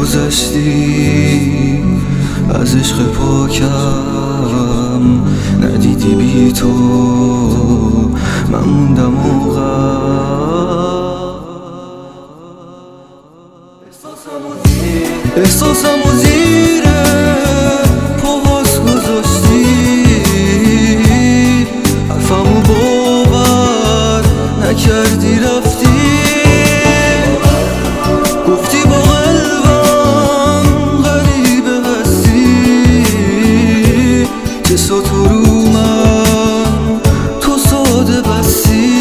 گذشتی از عشق پاکم، ندیدی بی تو من موندم احساسمو زیر پاهاس گذاشتی، حرفمو باور نکردی رفتی، گفتی با قلبم غریبه هستی، چشا تو رو من تو ساده بستی.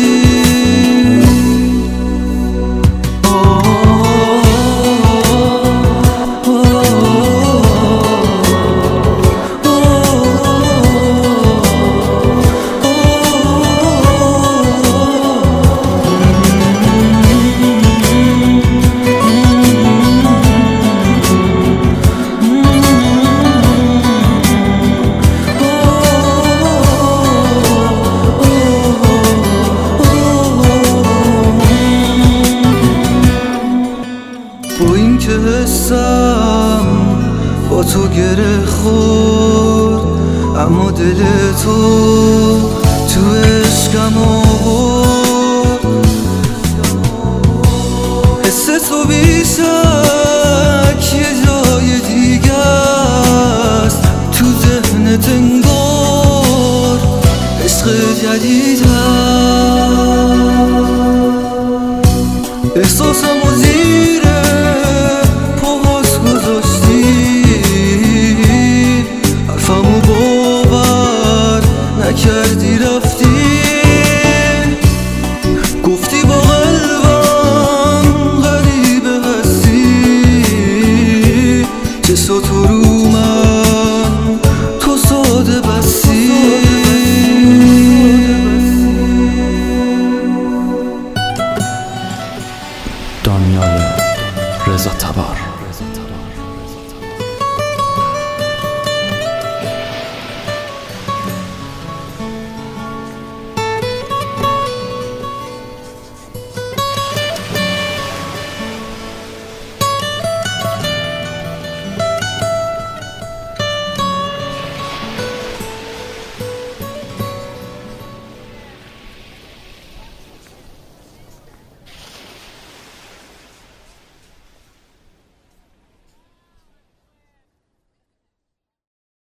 با این که حسم با تو گره خورد، اما دل تو تو عشقم آورد، حس تو بیشتر